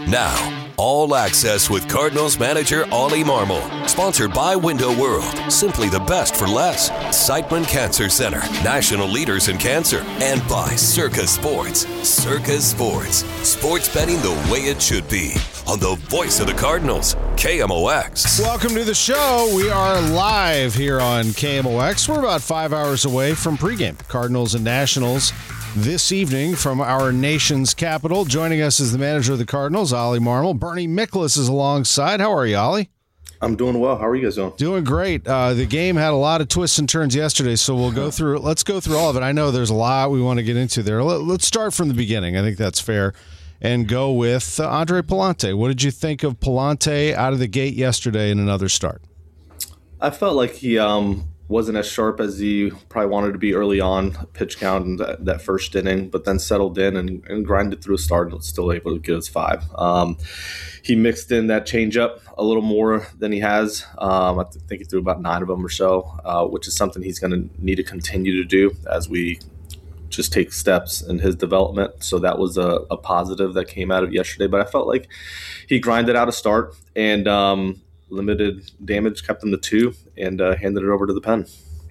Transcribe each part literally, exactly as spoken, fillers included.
Now, All Access with Cardinals manager Ollie Marmol. Sponsored by Window World. Simply the best for less. Siteman Cancer Center. National leaders in cancer. And by Circa Sports. Circa Sports. Sports betting the way it should be. On the voice of the Cardinals, K M O X. Welcome to the show. We are live here on K M O X. We're about five hours away from pregame. Cardinals and Nationals this evening from our nation's capital. Joining us is the manager of the Cardinals, Ollie Marmol. Bernie Miklasz is alongside. How are you, Ollie? I'm doing well. How are you guys doing? Doing great. Uh, the game had a lot of twists and turns yesterday, so we'll go through. Let's go through all of it. I know there's a lot we want to get into there. Let, let's start from the beginning. I think that's fair. And go with uh, Andre Pallante. What did you think of Pallante out of the gate yesterday in another start? I felt like he um, wasn't as sharp as he probably wanted to be early on, pitch count in that, that first inning, but then settled in and, and grinded through a start and was still able to get his five. Um, he mixed in that changeup a little more than he has. Um, I think he threw about nine of them or so, uh, which is something he's going to need to continue to do as we just take steps in his development. So that was a, a positive that came out of yesterday. But I felt like he grinded out a start and um, limited damage, kept him to two, and uh, handed it over to the pen.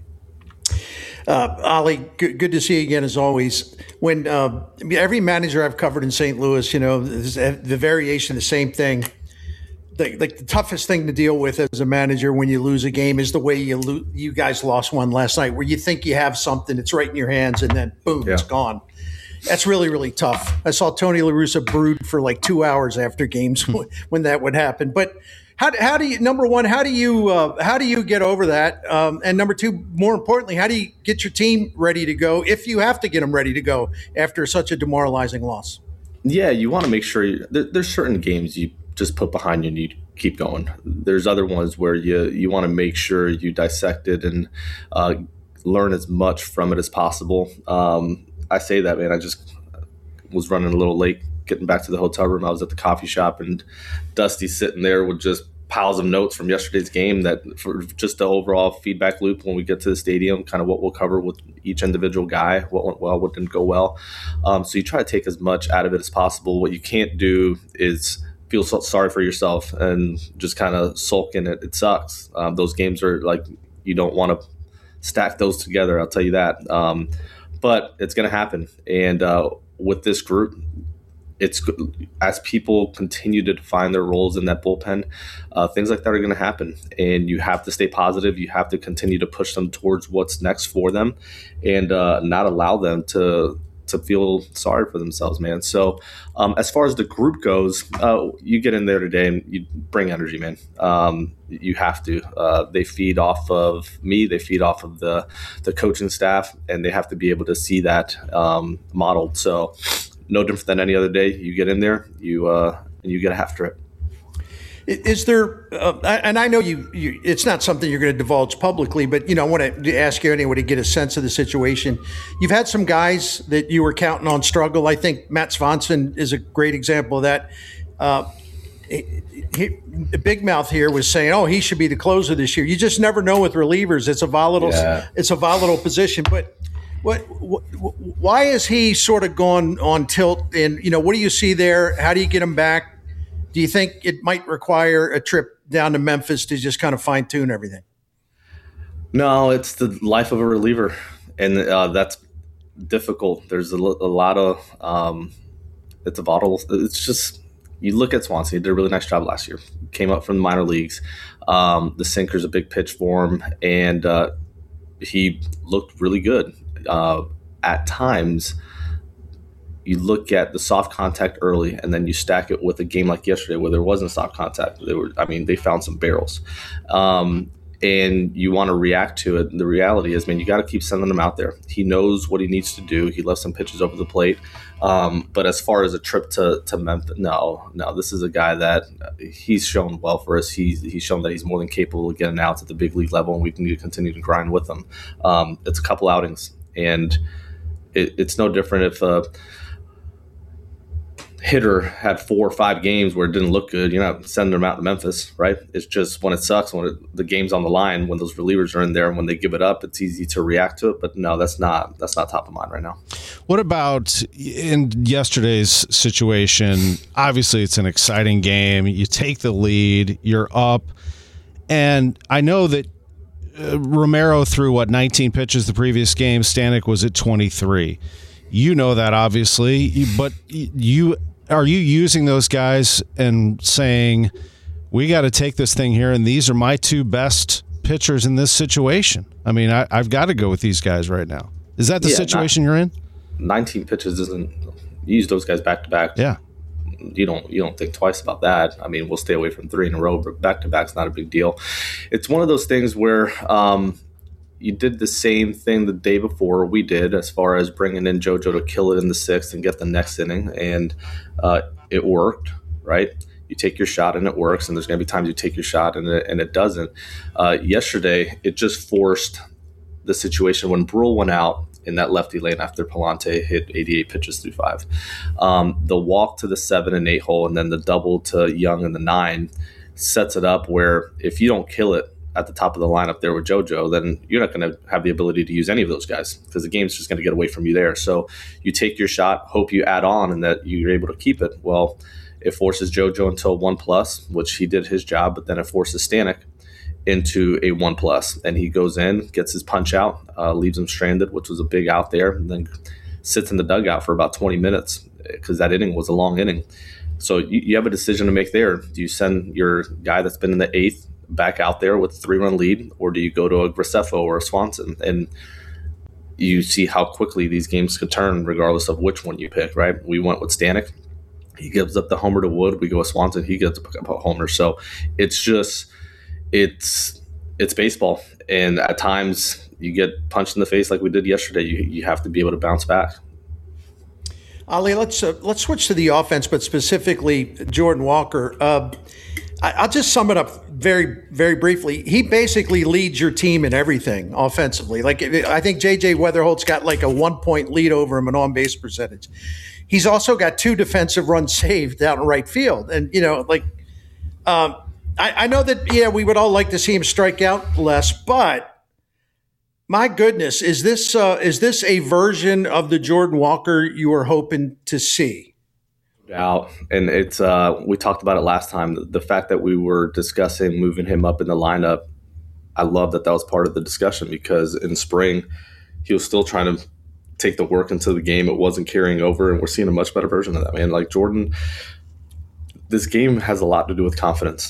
Uh, Ollie, good, good to see you again as always. When uh, every manager I've covered in Saint Louis, you know, the variation, the same thing. The, like the toughest thing to deal with as a manager when you lose a game is the way you lo- you guys lost one last night, where you think you have something, it's right in your hands, and then boom, yeah. It's gone. That's really, really tough. I saw Tony La Russa brood for like two hours after games when that would happen. But how, how do you? Number one, how do you uh, how do you get over that? Um, and number two, more importantly, how do you get your team ready to go if you have to get them ready to go after such a demoralizing loss? Yeah, you want to make sure you, there, there's certain games you just put behind you and you keep going. There's other ones where you you want to make sure you dissect it and uh, learn as much from it as possible. Um, I say that, man, I just was running a little late getting back to the hotel room. I was at the coffee shop and Dusty's sitting there with just piles of notes from yesterday's game that for just the overall feedback loop when we get to the stadium, kind of what we'll cover with each individual guy, what went well, what didn't go well. Um, so you try to take as much out of it as possible. What you can't do is feel so sorry for yourself and just kind of sulk in it. It sucks. Um, those games are like, you don't want to stack those together. I'll tell you that. Um, but it's going to happen. And uh, with this group, it's as people continue to define their roles in that bullpen, uh, things like that are going to happen. And you have to stay positive. You have to continue to push them towards what's next for them and uh, not allow them to to feel sorry for themselves, man. So um, as far as the group goes, uh, you get in there today and you bring energy, man. Um, you have to. Uh, they feed off of me. They feed off of the the coaching staff, and they have to be able to see that um, modeled. So no different than any other day. You get in there, you uh, and you get after it. Is there, uh, and I know you, you, it's not something you're going to divulge publicly, but, you know, I want to ask you anyway to get a sense of the situation. You've had some guys that you were counting on struggle. I think Matt Swanson is a great example of that. Uh, he, he, Big Mouth here was saying, oh, he should be the closer this year. You just never know with relievers. It's a volatile, yeah. it's a volatile position, but What, what, why is he sort of gone on tilt? And, you know, what do you see there? How do you get him back? Do you think it might require a trip down to Memphis to just kind of fine tune everything? No, it's the life of a reliever. And uh, that's difficult. There's a, a lot of, um, it's a volatile. It's just, you look at Swanson, he did a really nice job last year. Came up from the minor leagues. Um, the sinker's a big pitch for him. And uh, he looked really good. Uh, at times, you look at the soft contact early, and then you stack it with a game like yesterday where there wasn't soft contact. They were, I mean, they found some barrels, um, and you want to react to it. And the reality is, man, you got to keep sending him out there. He knows what he needs to do. He left some pitches over the plate, um, but as far as a trip to to Memphis, no, no. This is a guy that he's shown well for us. He's he's shown that he's more than capable of getting out at the big league level, and we need to continue to grind with him. Um, it's a couple outings. And it, it's no different if uh, hitter had four or five games where it didn't look good, you're not sending them out to Memphis, right? It's just when it sucks, when it, the game's on the line, when those relievers are in there, and when they give it up, it's easy to react to it. But no, that's not that's not top of mind right now. What about in yesterday's situation? Obviously, it's an exciting game. You take the lead, you're up, and I know that uh, Romero threw, what, nineteen pitches the previous game. Stanek was at twenty-three. You know that, obviously, but you are you using those guys and saying, we got to take this thing here, and these are my two best pitchers in this situation? I mean, I, I've got to go with these guys right now. Is that the yeah, situation not, you're in? nineteen pitches isn't – you use those guys back-to-back. Yeah. You don't you don't think twice about that. I mean, we'll stay away from three in a row, but back-to-back's not a big deal. It's one of those things where um, – you did the same thing the day before we did as far as bringing in JoJo to kill it in the sixth and get the next inning, and uh, it worked, right? You take your shot and it works, and there's going to be times you take your shot and it, and it doesn't. Uh, yesterday, it just forced the situation when Brule went out in that lefty lane after Palante hit eighty-eight pitches through five. Um, the walk to the seven and eight hole and then the double to Young in the nine sets it up where if you don't kill it at the top of the lineup there with JoJo, then you're not going to have the ability to use any of those guys because the game's just going to get away from you there. So you take your shot, hope you add on and that you're able to keep it. Well, it forces JoJo into a one plus, which he did his job, but then it forces Stanek into a one plus, and he goes in, gets his punch out, uh, leaves him stranded, which was a big out there, and then sits in the dugout for about twenty minutes because that inning was a long inning. So you, you have a decision to make there. Do you send your guy that's been in the eighth back out there with a three-run lead, or do you go to a Graceffo or a Swanson? And you see how quickly these games could turn regardless of which one you pick, right? We went with Stanek. He gives up the homer to Wood. We go with Swanson. He gives up a homer. So it's just it's it's baseball. And at times you get punched in the face like we did yesterday. You you have to be able to bounce back. Ali, let's uh, let's switch to the offense, but specifically Jordan Walker. Uh, I, I'll just sum it up very, very briefly. He basically leads your team in everything offensively. Like I think J J Weatherholt's got like a one-point lead over him in on-base percentage. He's also got two defensive runs saved out in right field. And, you know, like um, I, I know that, yeah, we would all like to see him strike out less, but my goodness, is this uh, is this a version of the Jordan Walker you were hoping to see? Out. And it's uh, we talked about it last time. The, the fact that we were discussing moving him up in the lineup, I love that that was part of the discussion because in spring he was still trying to take the work into the game. It wasn't carrying over, and we're seeing a much better version of that, man. Like Jordan, this game has a lot to do with confidence.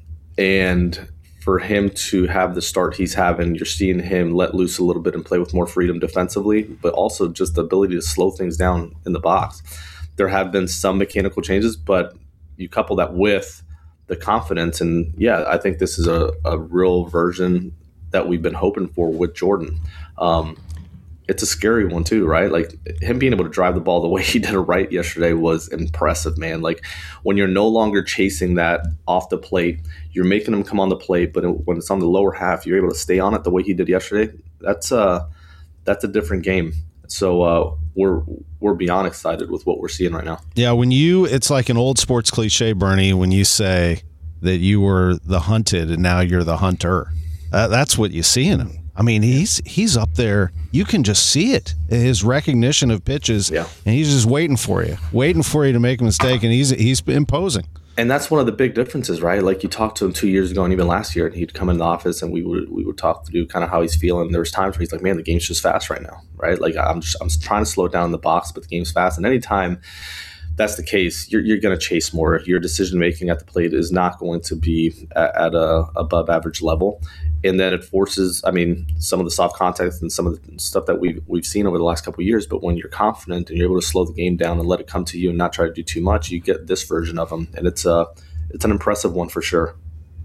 And for him to have the start he's having, you're seeing him let loose a little bit and play with more freedom defensively, but also just the ability to slow things down in the box. There have been some mechanical changes, but you couple that with the confidence, and yeah, I think this is a, a real version that we've been hoping for with Jordan. Um, it's a scary one too, right? Like him being able to drive the ball the way he did it right yesterday was impressive, man. Like when you're no longer chasing that off the plate, you're making him come on the plate, but when it's on the lower half, you're able to stay on it the way he did yesterday. That's uh that's a different game. So uh, we're we're beyond excited with what we're seeing right now. Yeah, when you, it's like an old sports cliche, Bernie, when you say that you were the hunted and now you're the hunter. Uh, that's what you see in him. I mean, he's he's up there. You can just see it. His recognition of pitches, yeah. And he's just waiting for you, waiting for you to make a mistake, and he's he's imposing. And that's one of the big differences, right? Like you talked to him two years ago and even last year, and he'd come in the office and we would we would talk through kind of how he's feeling. There was times where he's like, "Man, the game's just fast right now, right? Like I'm just I'm trying to slow it down in the box, but the game's fast." And anytime that's the case, you're you're going to chase more. Your decision making at the plate is not going to be at, at a above average level. And then it forces, I mean, some of the soft contact and some of the stuff that we've, we've seen over the last couple of years. But when you're confident and you're able to slow the game down and let it come to you and not try to do too much, you get this version of him. And it's a, it's an impressive one for sure.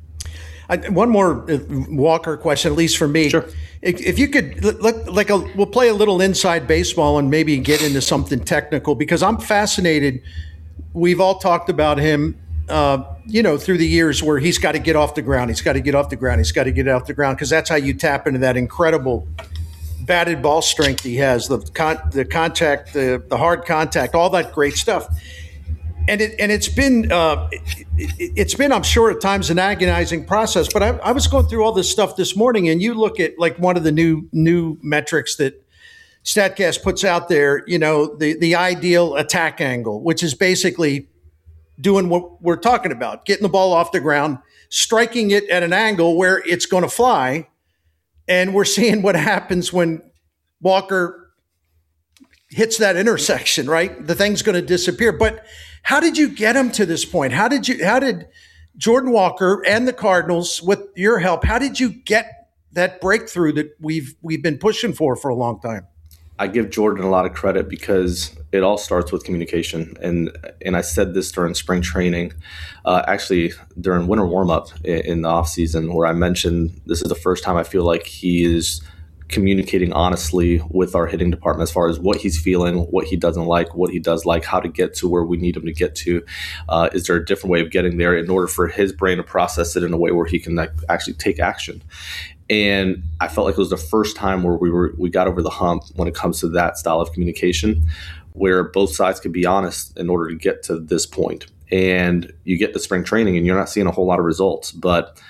I, one more Walker question, at least for me. Sure. If, if you could, let, like, a, we'll play a little inside baseball and maybe get into something technical because I'm fascinated. We've all talked about him. Uh, you know, through the years where he's got to get off the ground, he's got to get off the ground, he's got to get off the ground because that's how you tap into that incredible batted ball strength he has, the con- the contact, the, the hard contact, all that great stuff. and it and it's been uh, it, it's been I'm sure at times an agonizing process. But I, I was going through all this stuff this morning, and you look at like one of the new new metrics that StatCast puts out there. You know, the the ideal attack angle, which is basically doing what we're talking about, getting the ball off the ground, striking it at an angle where it's going to fly, and we're seeing what happens when Walker hits that intersection, right? The thing's going to disappear. But how did you get him to this point? How did you, how did Jordan Walker and the Cardinals, with your help, how did you get that breakthrough that we've, we've been pushing for for a long time? I give Jordan a lot of credit because it all starts with communication. And, and I said this during spring training, uh, actually during winter warmup in, in the off season, where I mentioned this is the first time I feel like he is communicating honestly with our hitting department as far as what he's feeling, what he doesn't like, what he does like, how to get to where we need him to get to. Uh, is there a different way of getting there in order for his brain to process it in a way where he can like, actually take action? And I felt like it was the first time where we were we got over the hump when it comes to that style of communication, where both sides could be honest in order to get to this point. And you get to spring training and you're not seeing a whole lot of results, but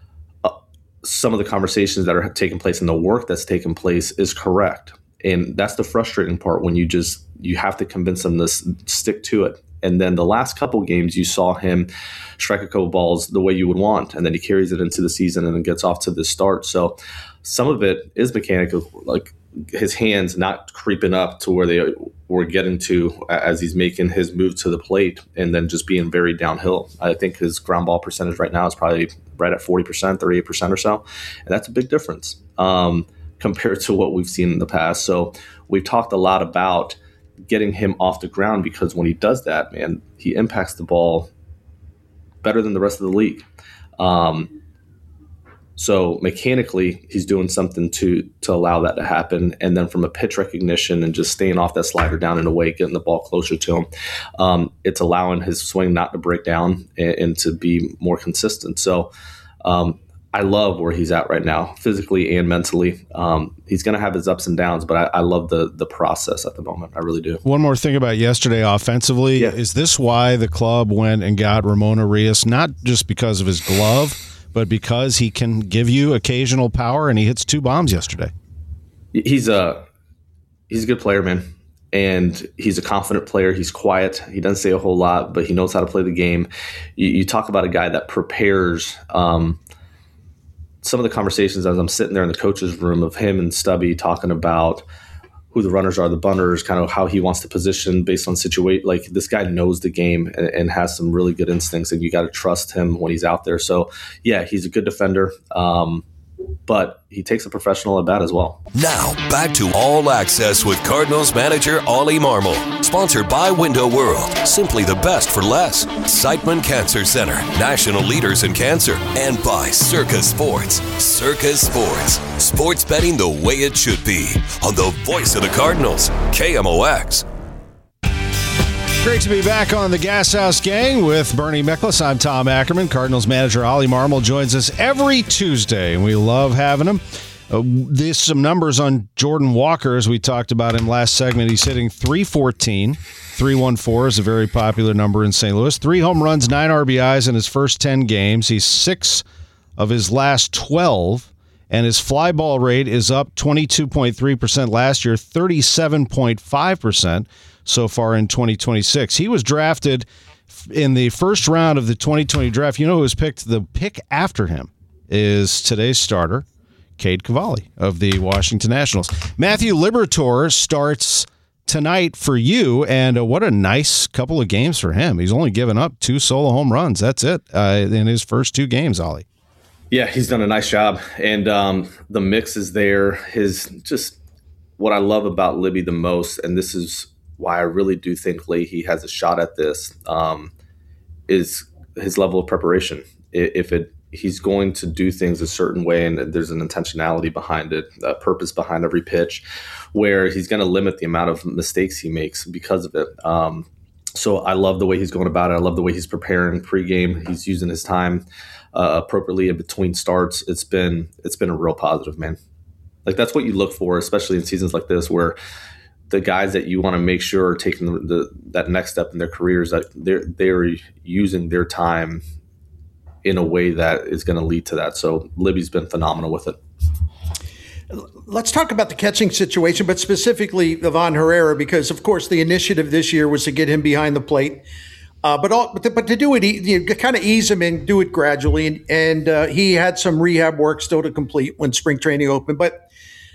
some of the conversations that are taking place and the work that's taking place is correct. And that's the frustrating part, when you just, you have to convince them to s- stick to it. And then the last couple games, you saw him strike a couple balls the way you would want. And then he carries it into the season and then gets off to the start. So some of it is mechanical, like his hands not creeping up to where they were getting to as he's making his move to the plate, and then just being very downhill. I think his ground ball percentage right now is probably right at forty percent, thirty-eight percent or so. And that's a big difference um, compared to what we've seen in the past. So we've talked a lot about getting him off the ground, because when he does that, man, he impacts the ball better than the rest of the league. Um, So mechanically, he's doing something to to allow that to happen. And then from a pitch recognition and just staying off that slider down and away, getting the ball closer to him, um, it's allowing his swing not to break down and, and to be more consistent. So um, I love where he's at right now, physically and mentally. Um, he's going to have his ups and downs, but I, I love the the process at the moment. I really do. One more thing about yesterday offensively. Yeah. Is this why the club went and got Ramon Urias? Not just because of his glove, but because he can give you occasional power, and he hits two bombs yesterday. He's a he's a good player, man. And he's a confident player. He's quiet. He doesn't say a whole lot, but he knows how to play the game. You, you talk about a guy that prepares. Um, some of the conversations as I'm sitting there in the coach's room of him and Stubby talking about who the runners are, the bunters, kind of how he wants to position based on situation. Like, this guy knows the game and, and has some really good instincts, and you got to trust him when he's out there. So, yeah, he's a good defender, um, but he takes a professional at bat as well. Now, back to All Access with Cardinals manager Ollie Marmol. Sponsored by Window World. Simply the best for less. Siteman Cancer Center. National leaders in cancer. And by Circa Sports. Circa Sports. Sports betting the way it should be. On the voice of the Cardinals. K M O X. Great to be back on the Gas House Gang with Bernie Miklasz. I'm Tom Ackerman. Cardinals manager Ollie Marmol joins us every Tuesday, and we love having him. Uh, there's some numbers on Jordan Walker, as we talked about him last segment. He's hitting three fourteen. three one four is a very popular number in Saint Louis. Three home runs, nine R B Is in his first ten games. He's six of his last twelve, and his fly ball rate is up twenty-two point three percent last year, thirty-seven point five percent so far in twenty twenty-six. He was drafted in the first round of the twenty twenty draft. You know who was picked? The pick after him is today's starter, Cade Cavalli of the Washington Nationals. Matthew Liberatore starts tonight for you, and uh, what a nice couple of games for him. He's only given up two solo home runs. That's it uh, in his first two games, Ollie. Yeah, he's done a nice job, and um, the mix is there. His just what I love about Libby the most, and this is why I really do think Leahy has a shot at this, um, is his level of preparation. If it he's going to do things a certain way, and there's an intentionality behind it, a purpose behind every pitch, where he's going to limit the amount of mistakes he makes because of it. Um, so I love the way he's going about it. I love the way he's preparing pregame. He's using his time uh, appropriately in between starts. It's been it's been a real positive, man. Like, that's what you look for, especially in seasons like this, where the guys that you want to make sure are taking the, the that next step in their careers, that they're they're using their time in a way that is going to lead to that. So Libby's been phenomenal with it. Let's talk about the catching situation, but specifically Ivan Herrera, because of course the initiative this year was to get him behind the plate, uh, but all, but to, but to do it, you kind of ease him in, do it gradually, and, and uh, he had some rehab work still to complete when spring training opened. But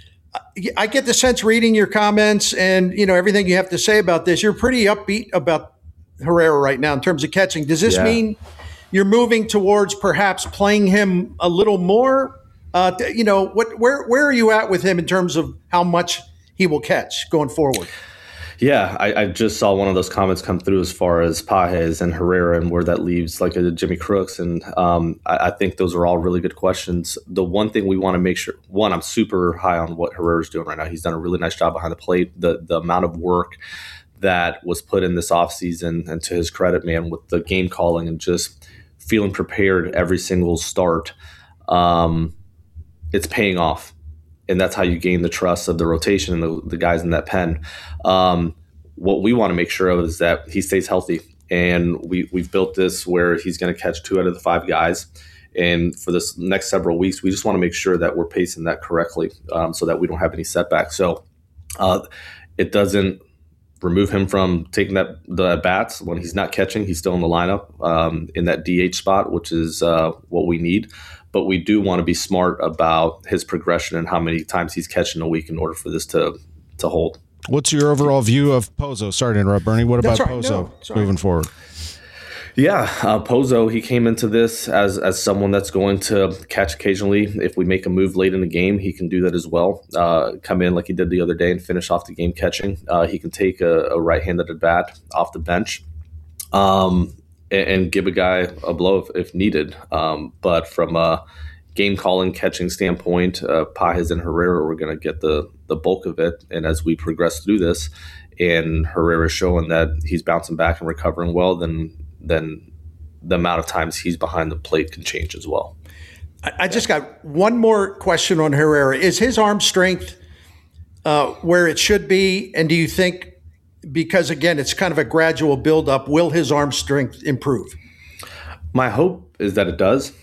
I get the sense, reading your comments and you know everything you have to say about this, you're pretty upbeat about Herrera right now in terms of catching. Does this yeah. mean you're moving towards perhaps playing him a little more? Uh, you know, what? Where where are you at with him in terms of how much he will catch going forward? Yeah, I, I just saw one of those comments come through as far as Pages and Herrera and where that leaves like a Jimmy Crooks. And um, I, I think those are all really good questions. The one thing we want to make sure, one, I'm super high on what Herrera's doing right now. He's done a really nice job behind the plate. The the amount of work that was put in this offseason, and to his credit, man, with the game calling and just feeling prepared every single start, um, it's paying off. And that's how you gain the trust of the rotation and the, the guys in that pen. Um, what we want to make sure of is that he stays healthy. And we, we've built this where he's going to catch two out of the five guys. And for this next several weeks, we just want to make sure that we're pacing that correctly um, so that we don't have any setbacks. So uh, it doesn't remove him from taking that the bats when he's not catching. He's still in the lineup um, in that D H spot, which is uh, what we need. But we do want to be smart about his progression and how many times he's catching a week in order for this to to hold. What's your overall view of Pozo? Sorry to interrupt, Bernie. What about right. Pozo no, moving forward? Yeah, uh, Pozo, he came into this as as someone that's going to catch occasionally. If we make a move late in the game, he can do that as well. Uh, come in like he did the other day and finish off the game catching. Uh, he can take a, a right-handed at bat off the bench. Um and give a guy a blow if, if needed. Um, but from a game calling, catching standpoint, uh, Pages and Herrera are going to get the the bulk of it. And as we progress through this, and Herrera showing that he's bouncing back and recovering well, then then the amount of times he's behind the plate can change as well. I, I just got one more question on Herrera. Is his arm strength uh, where it should be? And do you think, because, again, it's kind of a gradual buildup, will his arm strength improve? My hope is that it does.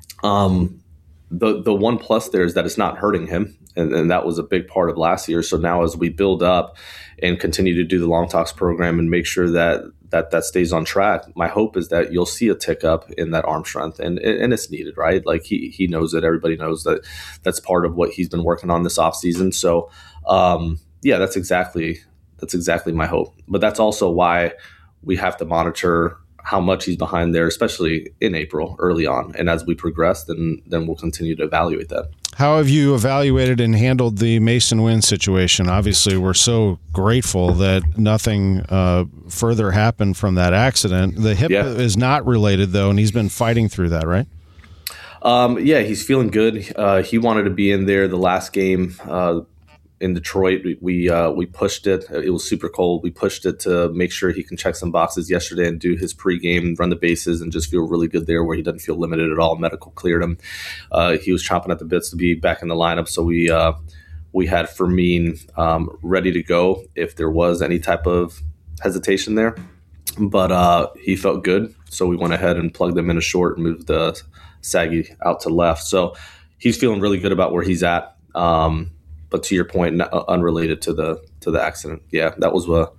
Um, the the one plus there is that it's not hurting him, and, and that was a big part of last year. So now as we build up and continue to do the Long Talks program and make sure that that, that stays on track, my hope is that you'll see a tick up in that arm strength, and and it's needed, right? Like he he knows it. Everybody knows that that's part of what he's been working on this offseason. So, um, yeah, that's exactly – That's exactly my hope. But that's also why we have to monitor how much he's behind there, especially in April, early on. And as we progress, then then we'll continue to evaluate that. How have you evaluated and handled the Masyn Winn situation? Obviously, we're so grateful that nothing uh, further happened from that accident. The hip yeah. is not related, though, and he's been fighting through that, right? Um, yeah, he's feeling good. Uh, he wanted to be in there the last game uh in Detroit. We we, uh, we pushed it. It was super cold. We pushed it to make sure he can check some boxes yesterday and do his pregame, run the bases, and just feel really good there where he doesn't feel limited at all. Medical cleared him. Uh, he was chomping at the bits to be back in the lineup. So we uh, we had Fermin um, ready to go if there was any type of hesitation there. But uh, he felt good. So we went ahead and plugged him in a short and moved uh, Saggy out to left. So he's feeling really good about where he's at. Um, But to your point, not, uh, unrelated to the to the accident, yeah, that was a.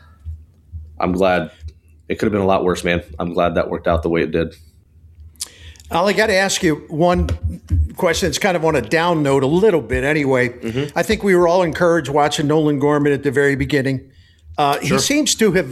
I'm glad. It could have been a lot worse, man. I'm glad that worked out the way it did. Ollie, I got to ask you one question. It's kind of on a down note, a little bit, anyway. Mm-hmm. I think we were all encouraged watching Nolan Gorman at the very beginning. Uh, sure. He seems to have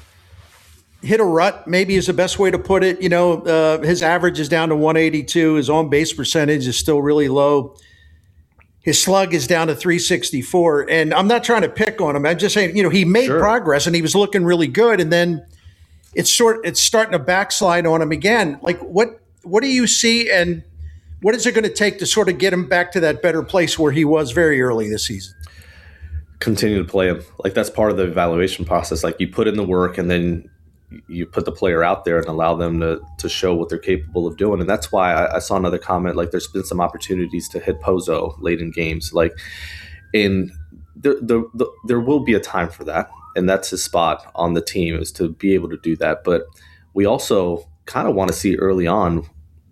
hit a rut. Maybe is the best way to put it. You know, uh, his average is down to one eighty-two. His on base percentage is still really low. His slug is down to three sixty-four, and I'm not trying to pick on him. I'm just saying, you know, he made sure. progress, and he was looking really good, and then it's sort it's starting to backslide on him again. Like, what what do you see, and what is it going to take to sort of get him back to that better place where he was very early this season? Continue to play him. Like, that's part of the evaluation process. Like, you put in the work, and then you put the player out there and allow them to to show what they're capable of doing. And that's why I, I saw another comment, like there's been some opportunities to hit Pozo late in games. Like in there, the, the, there will be a time for that, and that's his spot on the team, is to be able to do that. But we also kind of want to see early on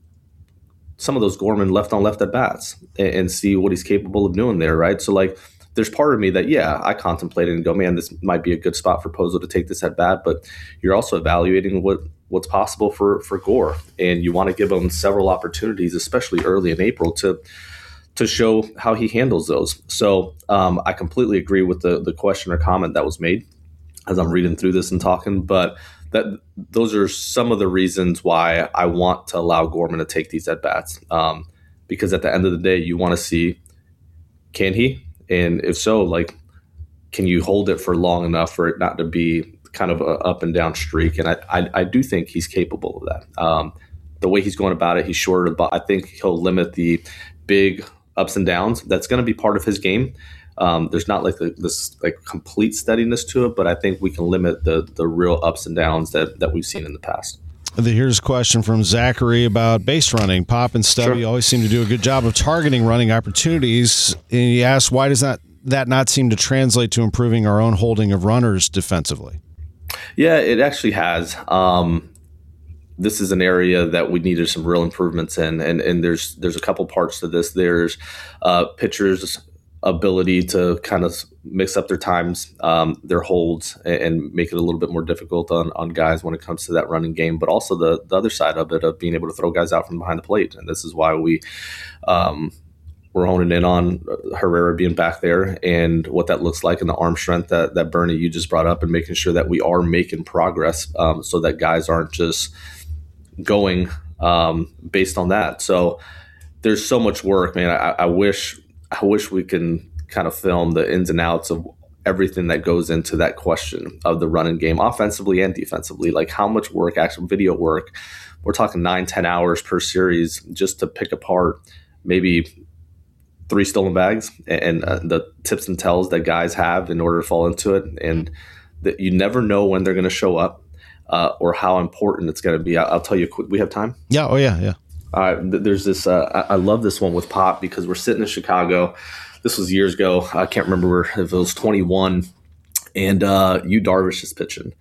some of those Gorman left on left at bats and, and see what he's capable of doing there, right? So like, there's part of me that, yeah, I contemplated and go, man, this might be a good spot for Pozo to take this at bat, but you're also evaluating what what's possible for for Gore, and you want to give him several opportunities, especially early in April, to to show how he handles those. So um, I completely agree with the the question or comment that was made as I'm reading through this and talking, but that those are some of the reasons why I want to allow Gorman to take these at bats, um, because at the end of the day, you want to see, can he? And if so, like, can you hold it for long enough for it not to be kind of a up and down streak? And I, I, I do think he's capable of that. Um, the way he's going about it, he's shorter, but I think he'll limit the big ups and downs. That's going to be part of his game. Um, there's not like the, this like complete steadiness to it, but I think we can limit the the real ups and downs that, that we've seen in the past. Here's a question from Zachary about base running. Pop and Stubby sure. always seem to do a good job of targeting running opportunities. And he asks, why does that, that not seem to translate to improving our own holding of runners defensively? Yeah, it actually has. Um, this is an area that we needed some real improvements in. And, and there's there's a couple parts to this. There's uh, pitchers' ability to kind of mix up their times, um, their holds, and, and make it a little bit more difficult on, on guys when it comes to that running game, but also the, the other side of it of being able to throw guys out from behind the plate. And this is why we um, we're honing in on Herrera being back there and what that looks like, and the arm strength that, that Bernie, you just brought up, and making sure that we are making progress um, so that guys aren't just going um, based on that. So there's so much work, man. I, I wish I wish we can kind of film the ins and outs of everything that goes into that question of the running game, offensively and defensively. Like how much work, actual video work, we're talking nine, ten hours per series just to pick apart maybe three stolen bags and uh, the tips and tells that guys have in order to fall into it. And that you never know when they're going to show up uh, or how important it's going to be. I'll, I'll tell you quick. We have time? Yeah. Oh yeah. Yeah. Uh, there's this, uh, I, I love this one with Pop because we're sitting in Chicago. This was years ago. I can't remember if it was twenty-one, and uh, Yu Darvish is pitching.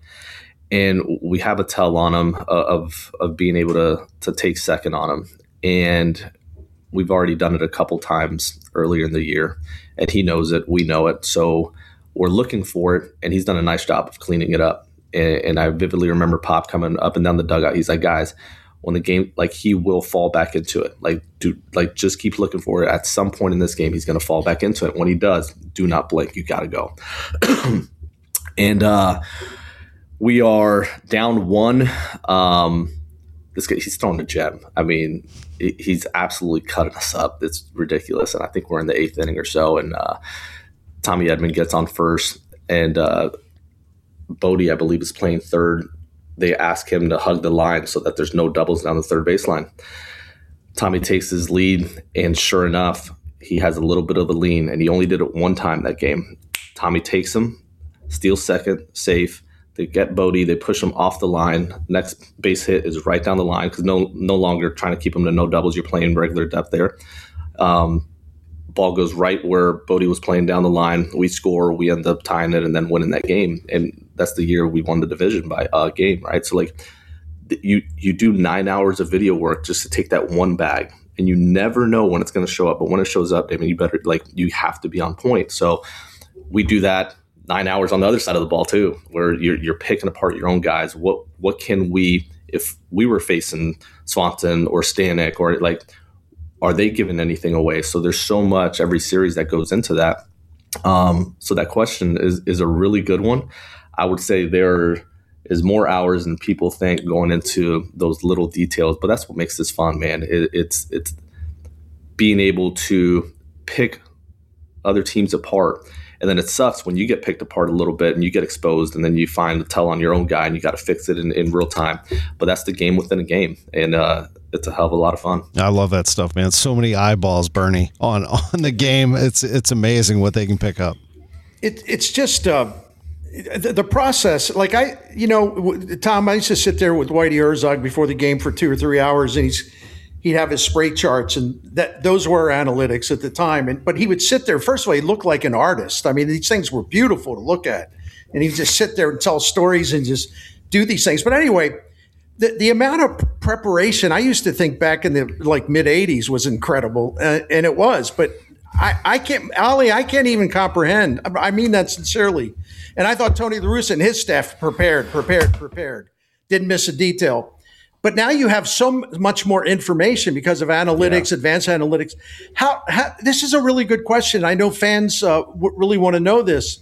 And we have a tell on him uh, of of being able to to take second on him. And we've already done it a couple times earlier in the year, and he knows it. We know it. So we're looking for it, and he's done a nice job of cleaning it up. And, and I vividly remember Pop coming up and down the dugout. He's like, guys, when the game, like he will fall back into it. Like, dude, like just keep looking for it. At some point in this game, he's going to fall back into it. When he does, do not blink. You got to go. and uh, we are down one. Um, this guy, he's throwing a gem. I mean, he's absolutely cutting us up. It's ridiculous. And I think we're in the eighth inning or so. And uh, Tommy Edman gets on first. And uh, Bodie, I believe, is playing third. They ask him to hug the line so that there's no doubles down the third baseline. Tommy takes his lead, and sure enough, he has a little bit of a lean, and he only did it one time that game. Tommy takes him, steals second, safe. They get Bodie. They push him off the line. Next base hit is right down the line because no no longer trying to keep him to no doubles. You're playing regular depth there. Um, ball goes right where Bodie was playing down the line. We score. We end up tying it and then winning that game. And that's the year we won the division by a game, right? So like you you do nine hours of video work just to take that one bag, and you never know when it's going to show up. But when it shows up, I mean, you better like you have to be on point. So we do that nine hours on the other side of the ball too, where you're you're picking apart your own guys. What what can we, if we were facing Swanson or Stanek, or like, are they giving anything away? So there's so much every series that goes into that. Um, so that question is is a really good one. I would say there is more hours than people think going into those little details, but that's what makes this fun, man. It, it's it's being able to pick other teams apart. And then it sucks when you get picked apart a little bit and you get exposed, and then you find the tell on your own guy and you got to fix it in, in real time. But that's the game within a game. And uh, it's a hell of a lot of fun. I love that stuff, man. So many eyeballs, Bernie, on, on the game. It's it's amazing what they can pick up. It, it's just uh, the, the process. Like I, you know, Tom, I used to sit there with Whitey Herzog before the game for two or three hours, and he's he'd have his spray charts, and that those were analytics at the time. And but he would sit there. First of all, he looked like an artist. I mean, these things were beautiful to look at, and he'd just sit there and tell stories and just do these things. But anyway, the the amount of preparation I used to think back in the like mid eighties was incredible, uh, and it was. But I, I can't, Ollie, I can't even comprehend. I mean that sincerely. And I thought Tony La Russa and his staff prepared, prepared, prepared, didn't miss a detail. But now you have so much more information because of analytics, yeah. advanced analytics. How, how this is a really good question. I know fans uh, w- really want to know this.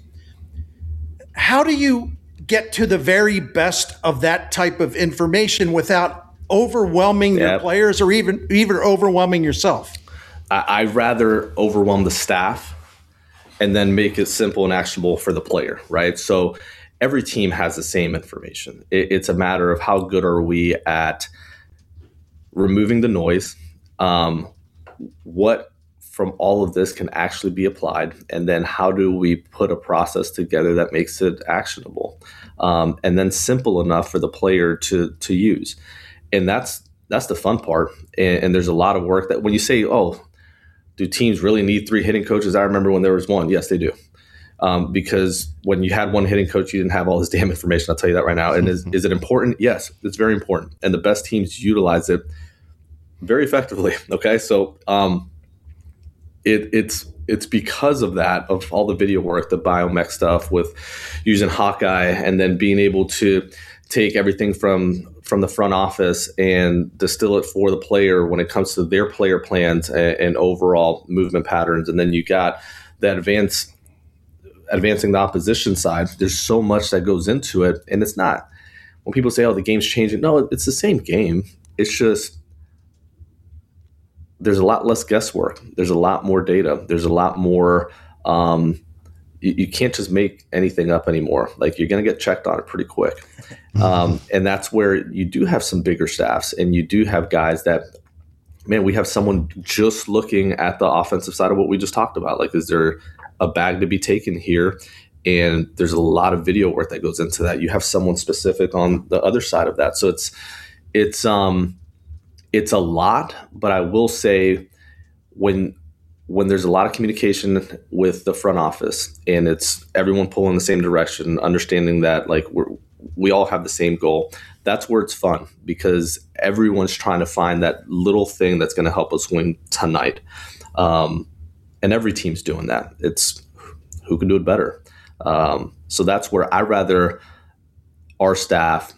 How do you get to the very best of that type of information without overwhelming yeah. your players or even even overwhelming yourself? I, I'd rather overwhelm the staff and then make it simple and actionable for the player, right? So every team has the same information. It, it's a matter of how good are we at removing the noise, um, what from all of this can actually be applied, and then how do we put a process together that makes it actionable, um, and then simple enough for the player to to use. And that's that's the fun part. And, and there's a lot of work that when you say, oh, do teams really need three hitting coaches? I remember when there was one. Yes, they do. Um, because when you had one hitting coach, you didn't have all this damn information. I'll tell you that right now. And is, is it important? Yes, it's very important. And the best teams utilize it very effectively. Okay. So um, it, it's it's because of that, of all the video work, the biomech stuff with using Hawkeye, and then being able to take everything from from the front office and distill it for the player when it comes to their player plans and, and overall movement patterns. And then you got that advanced advancing the opposition side. There's so much that goes into it. And it's not, when people say, oh, the game's changing. No, it's the same game. It's just, there's a lot less guesswork. There's a lot more data. There's a lot more, um, you, you can't just make anything up anymore. Like, you're going to get checked on it pretty quick. Um, and that's where you do have some bigger staffs, and you do have guys that, man, we have someone just looking at the offensive side of what we just talked about. Like, is there a bag to be taken here? And there's a lot of video work that goes into that. You have someone specific on the other side of that. So it's, it's, um, it's a lot, but I will say when, when there's a lot of communication with the front office and it's everyone pulling the same direction, understanding that like we're, we all have the same goal, that's where it's fun, because everyone's trying to find that little thing that's going to help us win tonight. Um, and every team's doing that. It's who can do it better. Um, so that's where I rather our staff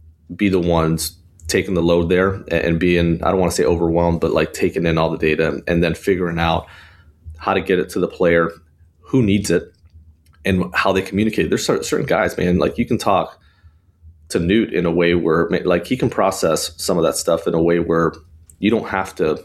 be the ones taking the load there and being, I don't want to say overwhelmed, but like taking in all the data and then figuring out how to get it to the player who needs it and how they communicate. There's certain guys, man, like you can talk to Newt in a way where like he can process some of that stuff in a way where you don't have to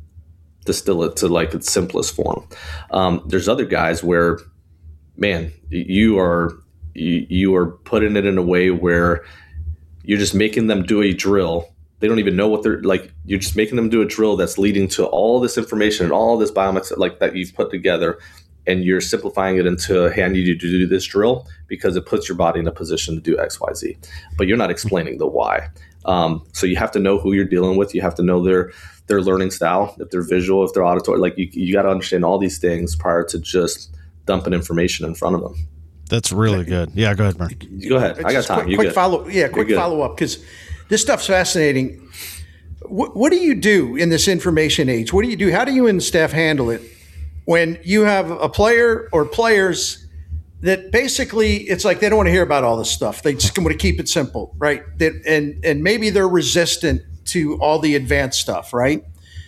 distill it to like its simplest form. Um, there's other guys where, man, you are, you, you are putting it in a way where you're just making them do a drill. They don't even know what they're like. You're just making them do a drill that's leading to all this information and all this biomech like that you've put together. And you're simplifying it into, hey, I need you to do this drill because it puts your body in a position to do X, Y, Z. But you're not explaining the why. Um, so you have to know who you're dealing with. You have to know their their learning style, if they're visual, if they're auditory. Like you, you got to understand all these things prior to just dumping information in front of them. That's really good. Yeah, go ahead, Mark. Go ahead. I got time. Quick, quick follow. Yeah, quick follow up, because this stuff's fascinating. What, what do you do in this information age? What do you do? How do you and the staff handle it when you have a player or players that basically it's like they don't want to hear about all this stuff? They just want to keep it simple, right? That, and and maybe they're resistant to all the advanced stuff, right?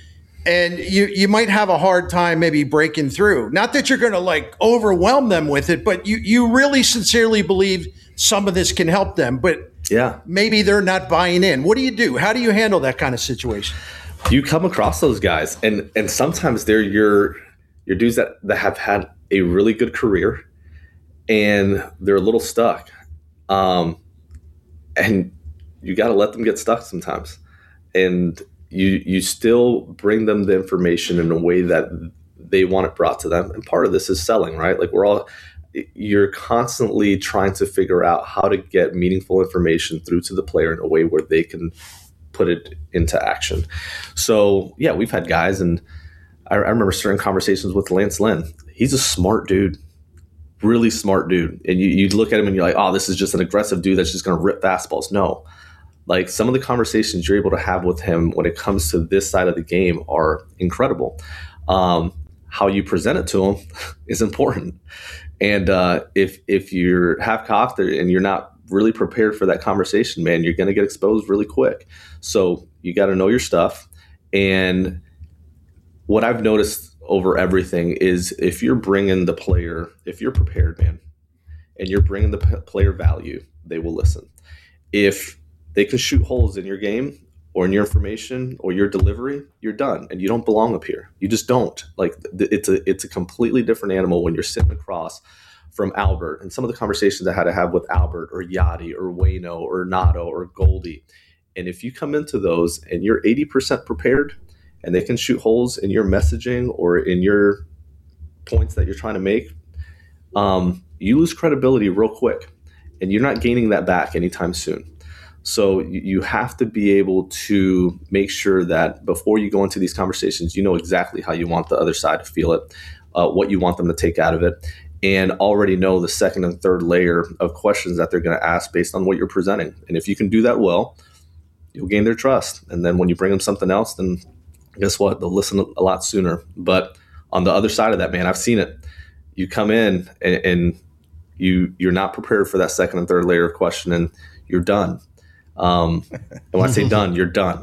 And you you might have a hard time maybe breaking through. Not that you're going to like overwhelm them with it, but you you really sincerely believe some of this can help them, but yeah, maybe they're not buying in. What do you do? How do you handle that kind of situation? You come across those guys, and and sometimes they're your your dudes that, that have had a really good career, and they're a little stuck, um, and you got to let them get stuck sometimes, and you you still bring them the information in a way that they want it brought to them. And part of this is selling, right? Like we're all, you're constantly trying to figure out how to get meaningful information through to the player in a way where they can put it into action. So yeah, we've had guys, and I, I remember certain conversations with Lance Lynn. He's a smart dude, really smart dude. And you, you look at him and you're like, oh, this is just an aggressive dude that's just going to rip fastballs. No, like some of the conversations you're able to have with him when it comes to this side of the game are incredible. Um, how you present it to him is important. And uh, if if you're half-cocked and you're not really prepared for that conversation, man, you're going to get exposed really quick. So you got to know your stuff. And what I've noticed over everything is if you're bringing the player, if you're prepared, man, and you're bringing the p- player value, they will listen. If they can shoot holes in your game or in your information or your delivery, you're done, and you don't belong up here. You just don't. Like th- it's a it's a completely different animal when you're sitting across from Albert, and some of the conversations I had to have with Albert or Yachty or Wayno or Nato or Goldie. And if you come into those and you're eighty percent prepared and they can shoot holes in your messaging or in your points that you're trying to make, um, you lose credibility real quick, and you're not gaining that back anytime soon. So you have to be able to make sure that before you go into these conversations, you know exactly how you want the other side to feel it, uh, what you want them to take out of it, and already know the second and third layer of questions that they're going to ask based on what you're presenting. And if you can do that well, you'll gain their trust. And then when you bring them something else, then guess what? They'll listen a lot sooner. But on the other side of that, man, I've seen it. You come in and, and you, you're not prepared for that second and third layer of question, and you're done. Um, and when I say done, you're done.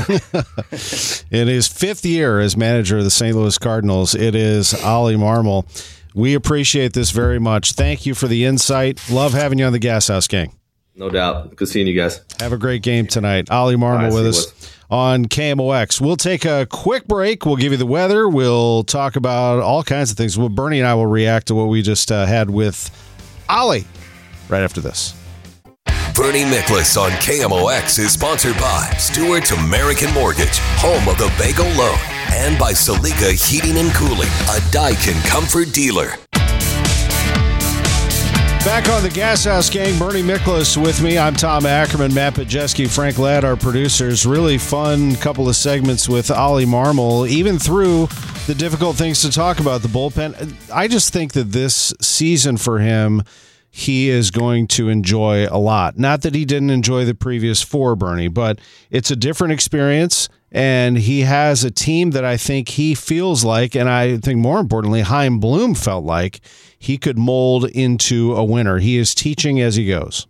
In his fifth year as manager of the Saint Louis Cardinals, it is Ollie Marmol. We appreciate this very much. Thank you for the insight. Love having you on the Gas House Gang. No doubt. Good seeing you guys. Have a great game tonight. Ollie Marmol right, with us on K M O X. We'll take a quick break. We'll give you the weather. We'll talk about all kinds of things. Well, Bernie and I will react to what we just uh, had with Ollie right after this. Bernie Miklasz on K M O X is sponsored by Stewart's American Mortgage, home of the Bagel Loan, and by Salika Heating and Cooling, a Daikin comfort dealer. Back on the Gas House Gang, Bernie Miklasz with me. I'm Tom Ackerman, Matt Pajeski, Frank Ladd, our producers. Really fun couple of segments with Ollie Marmol, even through the difficult things to talk about, the bullpen. I just think that this season for him, he is going to enjoy a lot. Not that he didn't enjoy the previous four, Bernie, but it's a different experience, and he has a team that I think he feels like, and I think more importantly, Chaim Bloom felt like he could mold into a winner. He is teaching as he goes.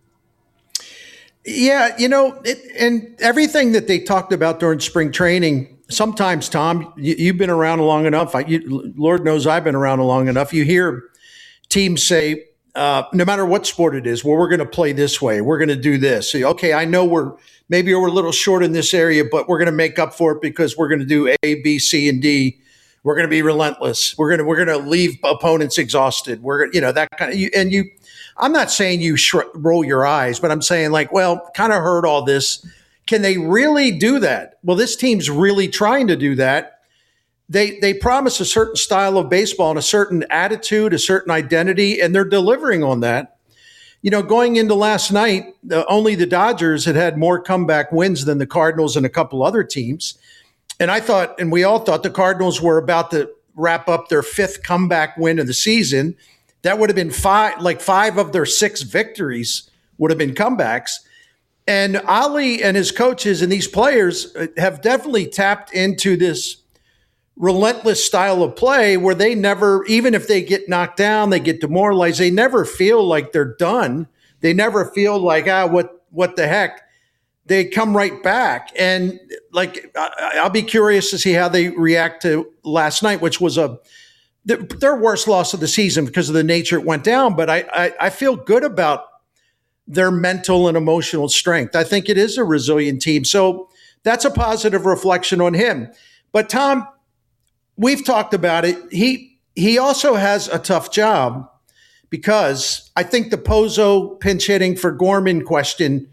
Yeah, you know, it, and everything that they talked about during spring training, sometimes, Tom, you, you've been around long enough. I, you, Lord knows I've been around long enough. You hear teams say, Uh, no matter what sport it is, well, we're going to play this way. We're going to do this. So, okay, I know we're maybe we're a little short in this area, but we're going to make up for it because we're going to do A, B, C, and D. We're going to be relentless. We're going to we're going to leave opponents exhausted. We're you know that kind of you, and you. I'm not saying you sh- roll your eyes, but I'm saying like, well, kind of heard all this. Can they really do that? Well, this team's really trying to do that. They they promise a certain style of baseball and a certain attitude, a certain identity, and they're delivering on that. You know, going into last night, uh, only the Dodgers had had more comeback wins than the Cardinals and a couple other teams. And I thought, and we all thought the Cardinals were about to wrap up their fifth comeback win of the season. That would have been five, like five of their six victories would have been comebacks. And Ollie and his coaches and these players have definitely tapped into this relentless style of play where they never, even if they get knocked down, they get demoralized, they never feel like they're done. They never feel like, ah, what, what the heck? They come right back. And like, I'll be curious to see how they react to last night, which was a, their worst loss of the season because of the nature it went down. But I, I, I feel good about their mental and emotional strength. I think it is a resilient team. So that's a positive reflection on him. But Tom, we've talked about it. He he also has a tough job because I think the Pozo pinch hitting for Gorman question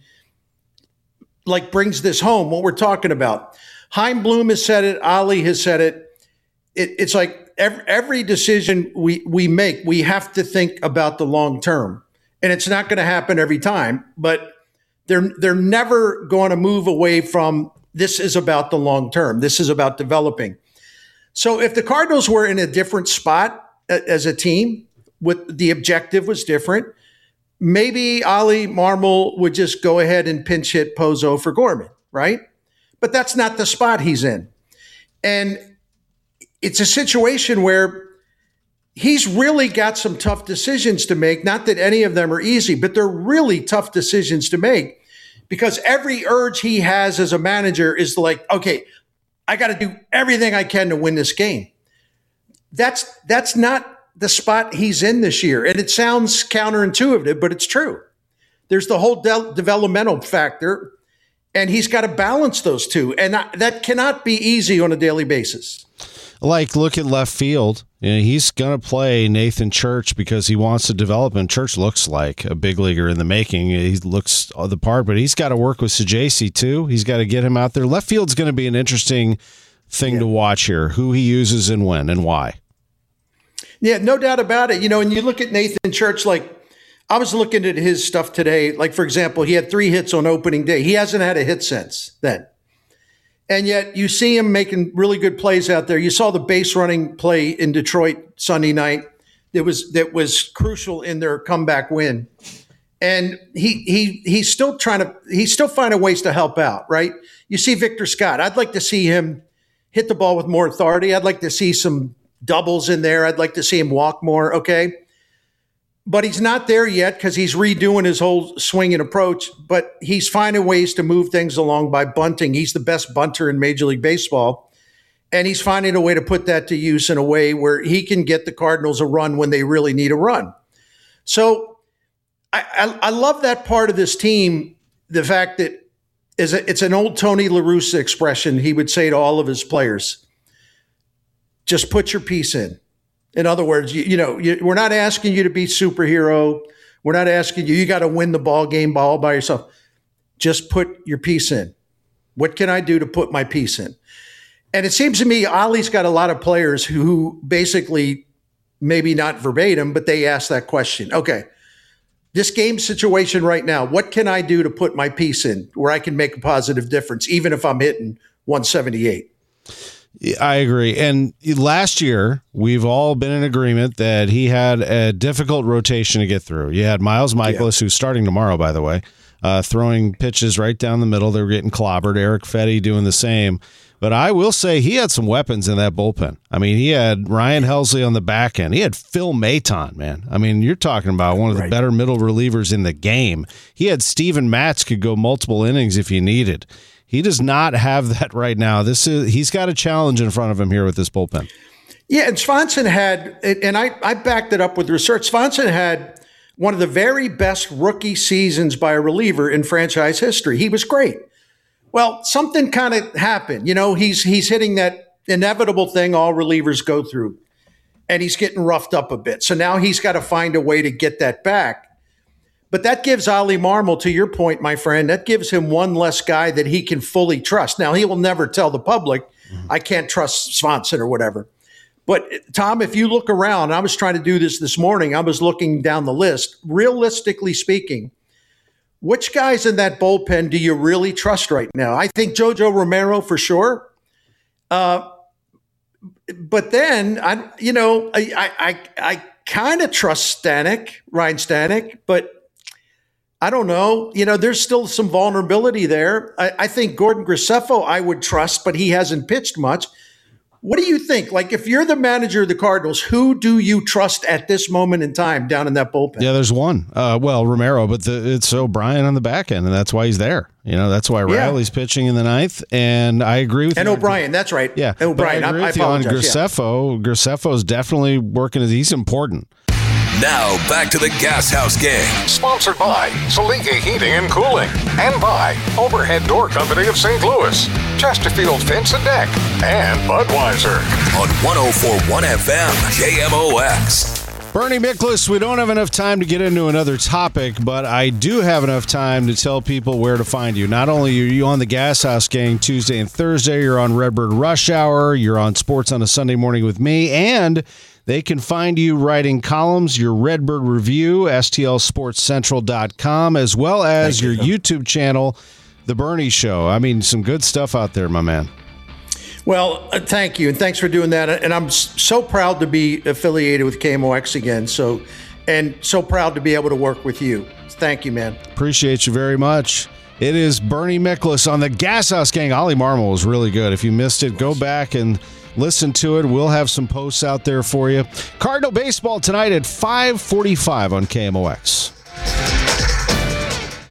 like brings this home, what we're talking about. Chaim Bloom has said it. Ollie has said it. it it's like every, every decision we, we make, we have to think about the long term. And it's not going to happen every time, but they're they're never going to move away from this is about the long term. This is about developing. So if the Cardinals were in a different spot as a team, with the objective was different, maybe Ollie Marmol would just go ahead and pinch hit Pozo for Gorman, right? But that's not the spot he's in. And it's a situation where he's really got some tough decisions to make. Not that any of them are easy, but they're really tough decisions to make because every urge he has as a manager is like, okay, I got to do everything I can to win this game. That's that's not the spot he's in this year. And it sounds counterintuitive, but it's true. There's the whole de- developmental factor, and he's got to balance those two. And I, that cannot be easy on a daily basis. Like, look at left field. You know, he's going to play Nathan Church because he wants to develop, and Church looks like a big leaguer in the making. He looks the part, but he's got to work with Sajaci too. He's got to get him out there. Left field's going to be an interesting thing yeah. to watch here, who he uses and when and why. Yeah, no doubt about it. You know, and you look at Nathan Church, like I was looking at his stuff today. Like, for example, he had three hits on opening day. He hasn't had a hit since then. And yet you see him making really good plays out there. You saw the base running play in Detroit Sunday night that was that was crucial in their comeback win. And he he he's still trying to he's still finding ways to help out, right? You see Victor Scott. I'd like to see him hit the ball with more authority. I'd like to see some doubles in there. I'd like to see him walk more, okay? But he's not there yet because he's redoing his whole swing and approach, but he's finding ways to move things along by bunting. He's the best bunter in Major League Baseball, and he's finding a way to put that to use in a way where he can get the Cardinals a run when they really need a run. So I, I, I love that part of this team, the fact that is a, it's an old Tony La Russa expression he would say to all of his players. Just put your piece in. In other words, you, you know, you, we're not asking you to be superhero. We're not asking you, you got to win the ball game all by yourself. Just put your piece in. What can I do to put my piece in? And it seems to me Ollie's got a lot of players who, who basically, maybe not verbatim, but they ask that question. Okay, this game situation right now, what can I do to put my piece in where I can make a positive difference, even if I'm hitting one seventy-eight? I agree. And last year, we've all been in agreement that he had a difficult rotation to get through. You had Miles Michaelis, yeah. who's starting tomorrow, by the way, uh, throwing pitches right down the middle. They were getting clobbered. Eric Fetty doing the same. But I will say he had some weapons in that bullpen. I mean, he had Ryan Helsley on the back end. He had Phil Maton, man. I mean, you're talking about one of the right. better middle relievers in the game. He had Steven Matz could go multiple innings if you needed. He does not have that right now. This is he's got a challenge in front of him here with this bullpen. Yeah, and Swanson had, and I, I backed it up with research. Swanson had one of the very best rookie seasons by a reliever in franchise history. He was great. Well, something kind of happened. You know, he's he's hitting that inevitable thing all relievers go through, and he's getting roughed up a bit. So now he's got to find a way to get that back. But that gives Ollie Marmol, to your point, my friend, that gives him one less guy that he can fully trust. Now, he will never tell the public, mm-hmm. I can't trust Swanson or whatever. But, Tom, if you look around, I was trying to do this this morning. I was looking down the list. Realistically speaking, which guys in that bullpen do you really trust right now? I think JoJo Romero for sure. Uh, but then, I, you know, I I, I kind of trust Stanek, Ryan Stanek, but I don't know. You know, there's still some vulnerability there. I, I think Gordon Graceffo I would trust, but he hasn't pitched much. What do you think? Like, if you're the manager of the Cardinals, who do you trust at this moment in time down in that bullpen? Yeah, there's one. Uh, well, Romero, but the, it's O'Brien on the back end, and that's why he's there. You know, that's why yeah. Riley's pitching in the ninth, and I agree with and you. And O'Brien, that's right. Yeah, O'Brien, I agree I, with I you on apologize. Graceffo. Yeah. Graceffo's definitely working. He's important. Now, back to the Gas House Gang. Sponsored by Salika Heating and Cooling. And by Overhead Door Company of Saint Louis, Chesterfield Fence and Deck, and Budweiser. On one oh four point one F M, K M O X. Bernie Miklasz, we don't have enough time to get into another topic, but I do have enough time to tell people where to find you. Not only are you on the Gas House Gang Tuesday and Thursday, you're on Redbird Rush Hour, you're on Sports on a Sunday Morning with me, and they can find you writing columns, your Redbird Review, S T L Sports Central dot com, as well as your YouTube channel, The Bernie Show. I mean, some good stuff out there, my man. Well, uh, thank you, and thanks for doing that. And I'm so proud to be affiliated with K M O X again. So, and so proud to be able to work with you. Thank you, man. Appreciate you very much. It is Bernie Miklasz on the Gas House Gang. Ollie Marmol was really good. If you missed it, go back and listen to it. We'll have some posts out there for you. Cardinal baseball tonight at five forty-five on K M O X.